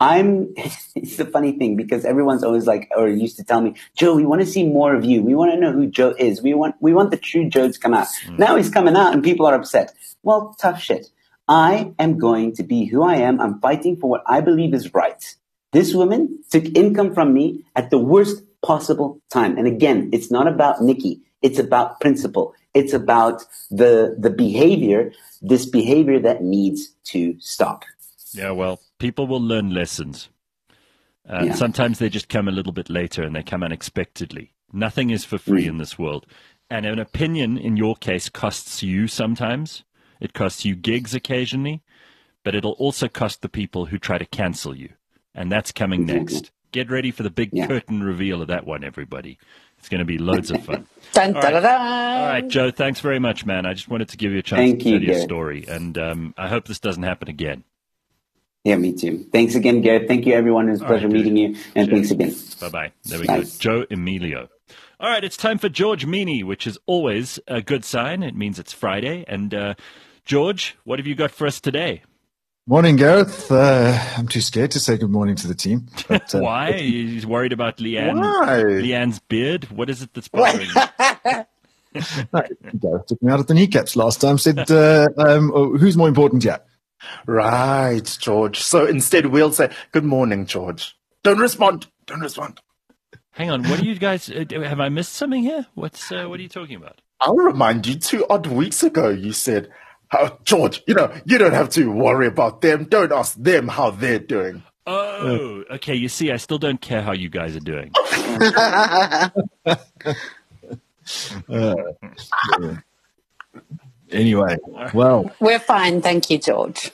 I'm, it's a funny thing because everyone's always like, or used to tell me, Joe, we want to see more of you. We want to know who Joe is. We want, we want the true Joe to come out. Mm. Now he's coming out and people are upset. Well, tough shit. I am going to be who I am. I'm fighting for what I believe is right. This woman took income from me at the worst possible time. And again, it's not about Nikki. It's about principle. It's about the, the behavior, this behavior that needs to stop. Yeah, well, people will learn lessons. Uh, Yeah. Sometimes they just come a little bit later and they come unexpectedly. Nothing is for free Mm. in this world. And an opinion, in your case, costs you sometimes. It costs you gigs occasionally. But it'll also cost the people who try to cancel you. And that's coming Exactly. next. Get ready for the big Yeah. curtain reveal of that one, everybody. It's going to be loads of fun. Dun, All dun, right. dun, dun. All right, Joe, thanks very much, man. I just wanted to give you a chance Thank to you, tell your Gareth. story. And um, I hope this doesn't happen again. Yeah, me too. Thanks again, Gareth. Thank you, everyone. It was a All pleasure right, dude. meeting you. And Cheers. thanks again. Bye-bye. There we Nice. go. Joe Emilio. All right, it's time for George Meany, which is always a good sign. It means it's Friday. And uh, George, what have you got for us today? Morning, Gareth. Uh, I'm too scared to say good morning to the team. But, uh, Why? He's worried about Leanne, Why? Leanne's beard? What is it that's bothering you? no, Gareth took me out at the kneecaps last time. Said, uh, um, oh, "Who's more important yet?" Right, George. So instead, we'll say, good morning, George. Don't respond. Don't respond. Hang on, what are you guys, uh, have I missed something here? What's, uh, what are you talking about? I'll remind you, two odd weeks ago, you said, oh, George, you know, you don't have to worry about them. Don't ask them how they're doing. Oh, okay, you see, I still don't care how you guys are doing. Uh, yeah. Anyway, well, We're fine. Thank you, George.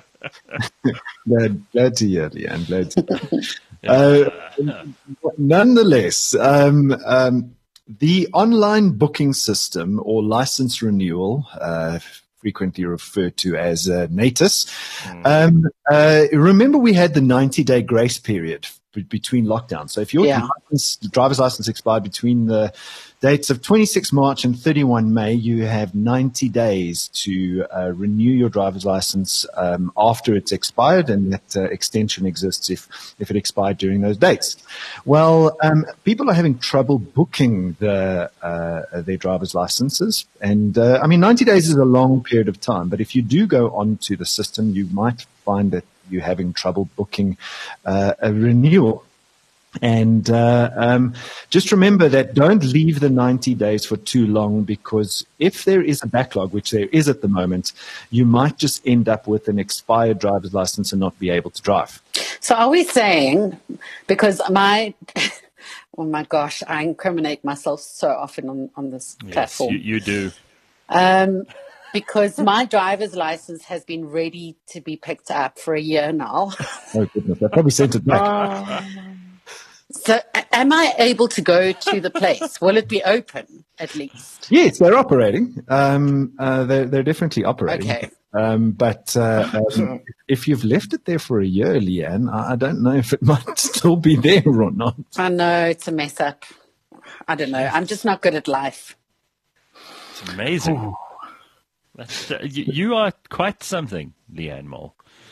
glad, glad to hear, Leanne. Glad to hear. Uh, nonetheless, um, um, the online booking system or license renewal, uh, frequently referred to as uh, NATIS, um, uh, remember we had the ninety-day grace period b- between lockdowns. So if your Yeah. license, driver's license expired between the dates of twenty-sixth March and thirty-first May, you have ninety days to uh, renew your driver's license um, after it's expired, and that uh, extension exists if, if it expired during those dates. Well, um, people are having trouble booking the, uh, their driver's licenses, and uh, I mean, ninety days is a long period of time, but if you do go onto the system, you might find that you're having trouble booking uh, a renewal. And uh, um, just remember that don't leave the ninety days for too long, because if there is a backlog, which there is at the moment, you might just end up with an expired driver's license and not be able to drive. So are we saying, because my, oh my gosh, I incriminate myself so often on, on this Yes, platform. you, you do. Um, because my driver's license has been ready to be picked up for a year now. Oh, goodness. I probably sent it back. So a- am I able to go to the place? Will it be open at least? Yes, they're operating. Um, uh, they're, they're definitely operating. Okay. Um, but uh, um, if you've left it there for a year, Leanne, I I don't know if it might still be there or not. I know it's a mess up. I don't know. I'm just not good at life. It's amazing. That's, uh, you, you are quite something, Leanne Mole.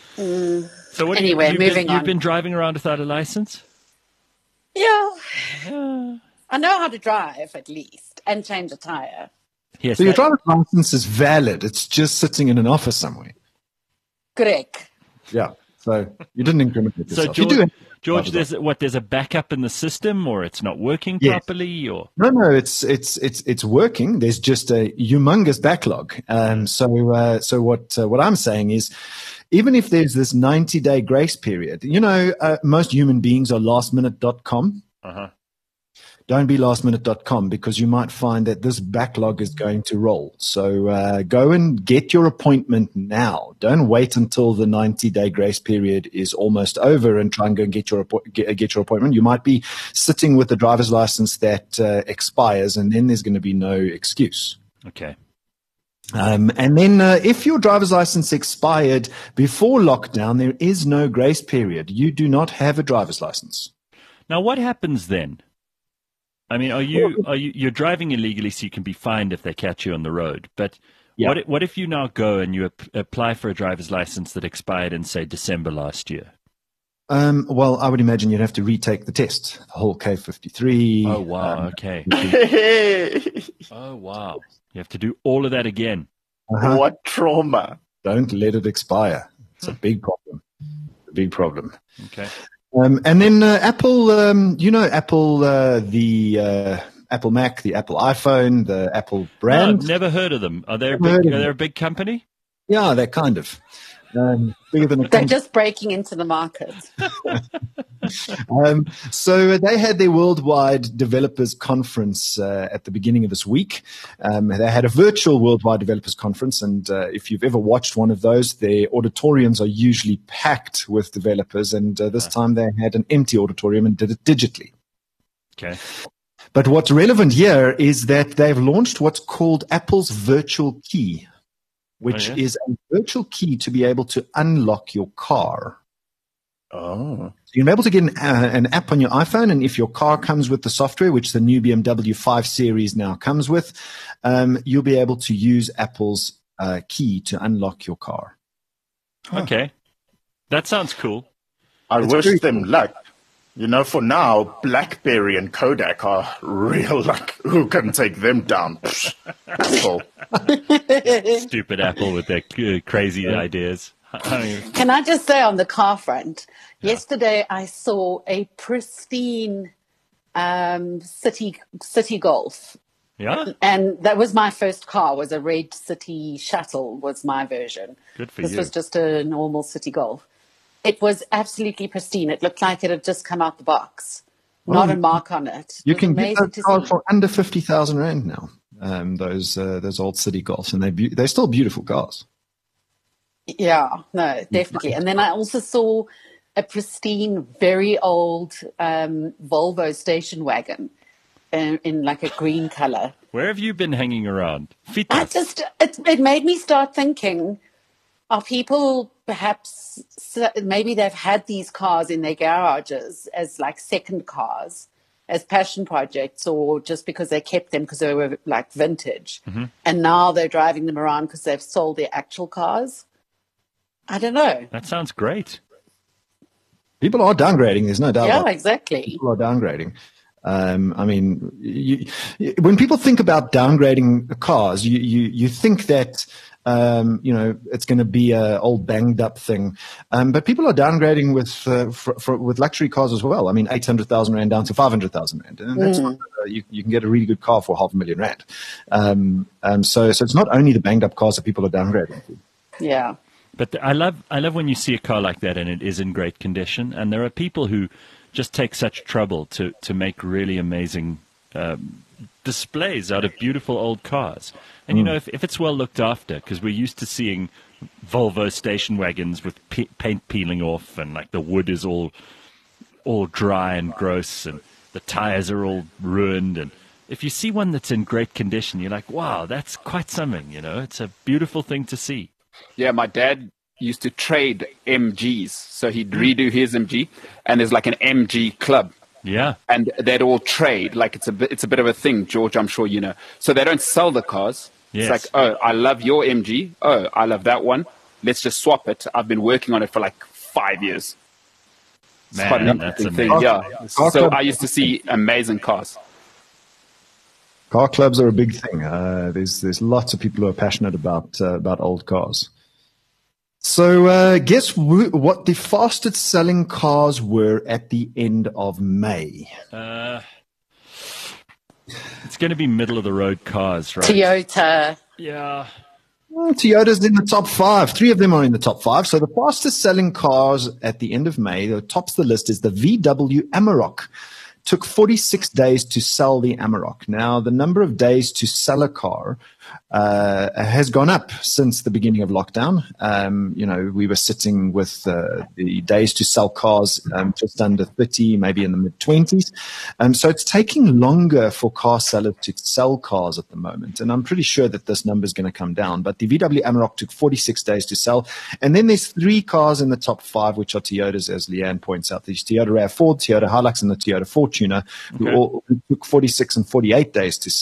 So what do you- Anyway, you've moving been, You've on. been driving around without a license? Yeah. Yeah. I know how to drive at least and change a tire. Yes. So your that- driver's license is valid. It's just sitting in an office somewhere. Correct. Yeah. So you didn't incriminate So yourself. You George, do have- George, there's what? There's a backup in the system, or it's not working Yes. properly, or No, no, it's it's it's it's working. There's just a humongous backlog. Um, so uh, so what uh, what I'm saying is, even if there's this ninety day grace period, you know, uh, most human beings are last minute dot com. uh-huh. Don't be last minute dot com, because you might find that this backlog is going to roll. So uh, go and get your appointment now. Don't wait until the ninety day grace period is almost over and try and go and get your appo- get, get your appointment. You might be sitting with a driver's license that uh, expires, and then there's going to be no excuse. Okay. Um, and then uh, if your driver's license expired before lockdown, there is no grace period. You do not have a driver's license. Now, what happens then? I mean, are you are you you're driving illegally, so you can be fined if they catch you on the road? But Yeah. what what if you now go and you ap- apply for a driver's license that expired in, say, December last year? Um, well, I would imagine you'd have to retake the test, the whole K fifty-three. Oh, wow. um, Okay. What Oh, wow. You have to do all of that again. uh-huh. trauma. Don't let it expire. It's a big problem. A big problem. Okay. Um, and then uh, Apple, um, you know, Apple, uh, the uh, Apple Mac, the Apple iPhone, the Apple No, brand. I've never heard of them. Are they a Never heard big, of are they them. a big company? Yeah, they're kind of um, bigger than a They're con- just breaking into the market. Um, so they had their worldwide developers conference uh, at the beginning of this week. Um, they had a virtual worldwide developers conference, and uh, if you've ever watched one of those, their auditoriums are usually packed with developers. And uh, this time they had an empty auditorium and did it digitally. Okay. But what's relevant here is that they've launched what's called Apple's Virtual Key, which Oh, yeah? is a virtual key to be able to unlock your car. Oh. So you'll be able to get an, uh, an app on your iPhone, and if your car comes with the software, which the new B M W five Series now comes with, um, you'll be able to use Apple's uh, key to unlock your car. Okay. That sounds cool. I It's wish very them luck. You know, for now, BlackBerry and Kodak are real luck. Who can take them down? Psh, Apple. Stupid Apple with their uh, crazy ideas. I mean, Can I just say on the car front, yesterday I saw a pristine um, city city Golf. yeah, And that was my first car, was a red City Shuttle, was my version. good for This you. was just a normal City Golf. It was absolutely pristine. It looked like it had just come out the box. Not Oh, a mark on it. It You was can get amazing those to cars see. for under fifty thousand rand now. Um, those uh, those old city Golfs, and they be- they're still beautiful cars. Yeah, no, definitely. And then I also saw a pristine, very old um, Volvo station wagon in, in like a green color. Where have you been hanging around? I Fitas. just, it, it made me start thinking, are people perhaps, maybe they've had these cars in their garages as like second cars, as passion projects, or just because they kept them because they were like vintage. Mm-hmm. And now they're driving them around because they've sold their actual cars. I don't know. That sounds great. People are downgrading. There's no doubt. Yeah, about it. exactly. People are downgrading. Um, I mean, you, you, when people think about downgrading cars, you you, you think that um, you know it's going to be a old banged up thing, um, but people are downgrading with uh, for, for, with luxury cars as well. I mean, eight hundred thousand rand down to five hundred thousand rand, and that's not, uh, you you can get a really good car for half a million rand. Um, um, so so it's not only the banged up cars that people are downgrading to. Yeah. But I love I love when you see a car like that and it is in great condition. And there are people who just take such trouble to, to make really amazing um, displays out of beautiful old cars. And, you know, if, if it's well looked after, because we're used to seeing Volvo station wagons with pe- paint peeling off and, like, the wood is all all dry and gross and the tires are all ruined. And if you see one that's in great condition, you're like, wow, that's quite something, you know. It's a beautiful thing to see. Yeah, my dad used to trade M Gs. So he'd redo his M G, and there's like an M G club. Yeah. And they'd all trade. Like it's a bit, it's a bit of a thing, George, I'm sure you know. So they don't sell the cars. Yes. It's like, oh, I love your M G. Oh, I love that one. Let's just swap it. I've been working on it for like five years. It's Man, quite an that's interesting thing. amazing. Yeah. Car So club- I used to see amazing cars. Car clubs are a big thing. Uh, there's there's lots of people who are passionate about uh, about old cars. So uh, guess w- what the fastest selling cars were at the end of May? Uh, it's going to be middle of the road cars, right? Toyota. Yeah. Well, Toyota's in the top five. Three of them are in the top five. So the fastest selling cars at the end of May, the tops the list is the V W Amarok. Took forty-six days to sell the Amarok. Now, the number of days to sell a car uh, has gone up since the beginning of lockdown. Um, you know, we were sitting with uh, the days to sell cars um, just under thirty, maybe in the mid-twenties. Um, so it's taking longer for car sellers to sell cars at the moment. And I'm pretty sure that this number is going to come down. But the V W Amarok took forty-six days to sell. And then there's three cars in the top five, which are Toyotas, as Leanne points out. There's Toyota RAV four, Toyota Hilux, and the Toyota Fortuner, who Okay. all who took forty-six and forty-eight days to sell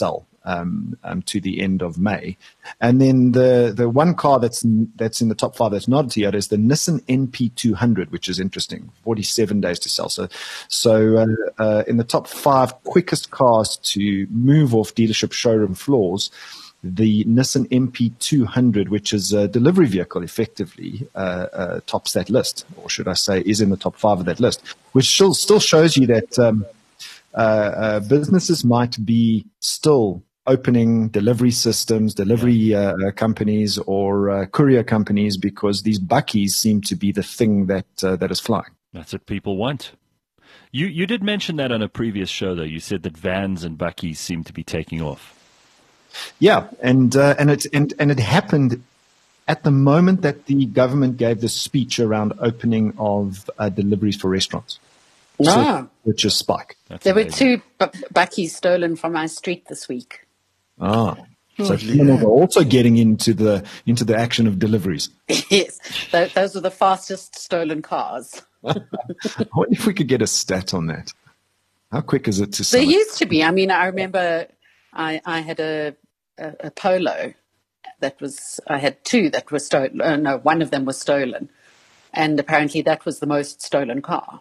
um, um, to the end of May. And then the, the one car that's in, that's in the top five that's not a Toyota is the Nissan N P two hundred, which is interesting. forty-seven days to sell. So, so uh, uh, in the top five quickest cars to move off dealership showroom floors, the Nissan N P two hundred, which is a delivery vehicle, effectively uh, uh, tops that list, or should I say, is in the top five of that list, which still still shows you that um, uh, uh, businesses might be still opening delivery systems, delivery uh, uh, companies, or uh, courier companies, because these bakkies seem to be the thing that uh, that is flying. That's what people want. You you did mention that on a previous show, though. You said that vans and bakkies seem to be taking off. Yeah, and uh, and it and, and it happened at the moment that the government gave the speech around opening of uh, deliveries for restaurants. No, So, which is spike. That's there were amazing. two b- bakkies stolen from my street this week. Ah, so criminals are also getting into the into the action of deliveries. Yes, Th- those were the fastest stolen cars. I wonder if we could get a stat on that. How quick is it to sell There it? used to be. I mean, I remember I, I had a, a, a Polo that was, I had two that were stolen. Uh, no, one of them was stolen. And apparently that was the most stolen car.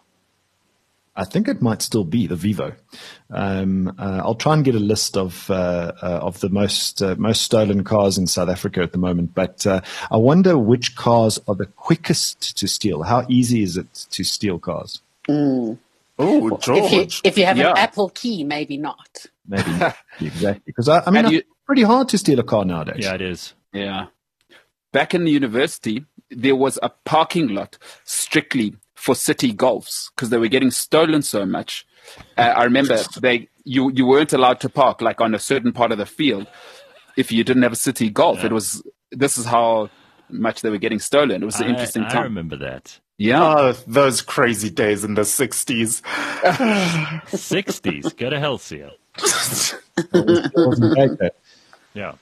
I think it might still be the Vivo. Um, uh, I'll try and get a list of uh, uh, of the most uh, most stolen cars in South Africa at the moment. But uh, I wonder which cars are the quickest to steal. How easy is it to steal cars? Oh, If you, George. if you have Yeah. an Apple key, maybe not. Maybe exactly, because I, I mean, And you- it's pretty hard to steal a car nowadays. Yeah, it is. Yeah. Back in the university, there was a parking lot strictly for city golfs because they were getting stolen so much. Uh, I remember they you you weren't allowed to park like on a certain part of the field if you didn't have a city golf. Yeah. It was this is how much they were getting stolen. It was an I, interesting I time. remember that. Yeah. Oh, those crazy days in the sixties. sixties. Go to hell, Seal. It wasn't like that. Yeah.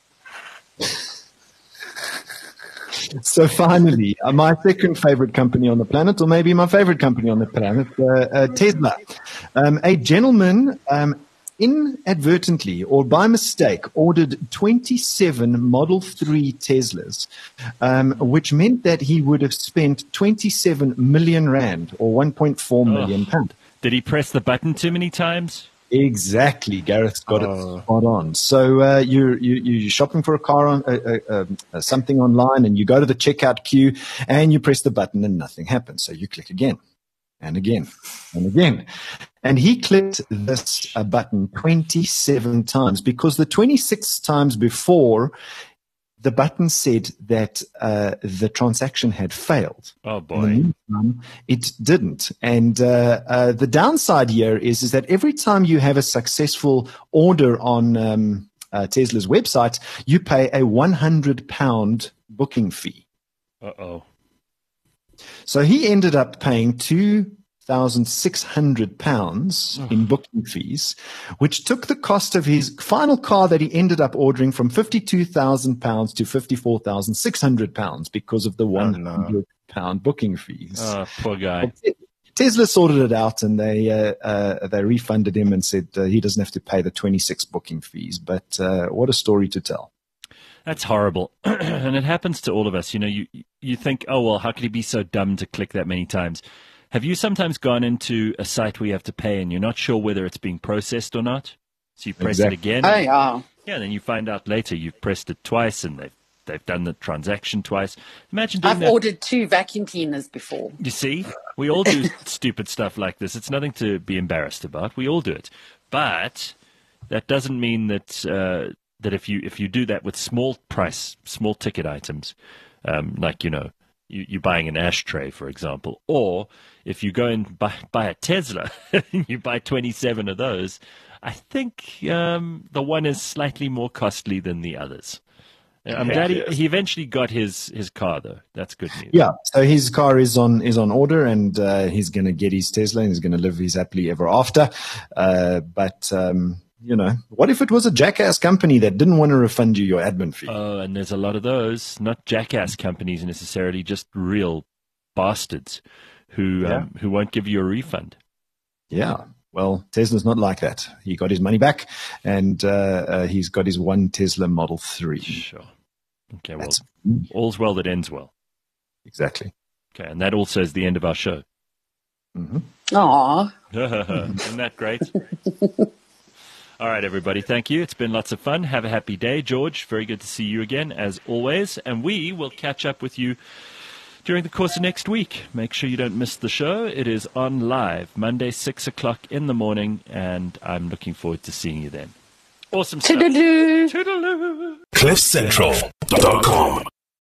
So finally, uh, my second favorite company on the planet, or maybe my favorite company on the planet, uh, uh, Tesla. Um, a gentleman um, inadvertently or by mistake ordered twenty-seven Model three Teslas, um, which meant that he would have spent twenty-seven million rand or one point four million Oh. pounds. Did he press the button too many times? Exactly, Gareth got Oh. it spot on. So uh, you're you, you're shopping for a car on uh, uh, uh, something online, and you go to the checkout queue, and you press the button, and nothing happens. So you click again, and again, and again, and he clicked this uh, button twenty-seven times because the twenty-six times before, the button said that uh, the transaction had failed. Oh, In the boy. meantime, it didn't. And uh, uh, the downside here is, is that every time you have a successful order on um, uh, Tesla's website, you pay a one hundred pound booking fee. Uh-oh. So he ended up paying two thousand six hundred pounds in booking fees, which took the cost of his final car that he ended up ordering from fifty-two thousand pounds to fifty-four thousand six hundred pounds because of the one hundred pound booking fees. Oh, poor guy. Tesla sorted it out, and they uh, uh, they refunded him and said uh, he doesn't have to pay the twenty-six booking fees. But uh, what a story to tell! That's horrible. And it happens to all of us. You know, you you think, oh, well, how could he be so dumb to click that many times? Have you sometimes gone into a site where you have to pay and you're not sure whether it's being processed or not? So you press Exactly. it again. Oh, yeah. Yeah, then you find out later you've pressed it twice and they've, they've done the transaction twice. Imagine doing I've that. ordered two vacuum cleaners before. You see, we all do stupid stuff like this. It's nothing to be embarrassed about. We all do it. But that doesn't mean that uh, that if you if you do that with small price, small ticket items, um, like, you know, you, you're buying an ashtray, for example, or if you go and buy, buy a Tesla, you buy twenty-seven of those, I think um, the one is slightly more costly than the others. I'm glad he, he eventually got his, his car, though. That's good news. Yeah, so his car is on is on order, and uh, he's going to get his Tesla, and he's going to live his happily ever after. Uh, but um, you know, what if it was a jackass company that didn't want to refund you your admin fee? Oh, and there's a lot of those, not jackass companies necessarily, just real bastards who Yeah. um, who won't give you a refund. Yeah. Well, Tesla's not like that. He got his money back, and uh, uh, he's got his one Tesla Model three. Sure. Okay, well, That's- all's well that ends well. Exactly. Okay, and that also is the end of our show. Mm-hmm. Aw. Isn't that great? All right, everybody, thank you. It's been lots of fun. Have a happy day. George, very good to see you again, as always. And we will catch up with you during the course of next week. Make sure you don't miss the show. It is on live, Monday, six o'clock in the morning, and I'm looking forward to seeing you then. Awesome stuff. Toodaloo. Toodaloo. cliff central dot com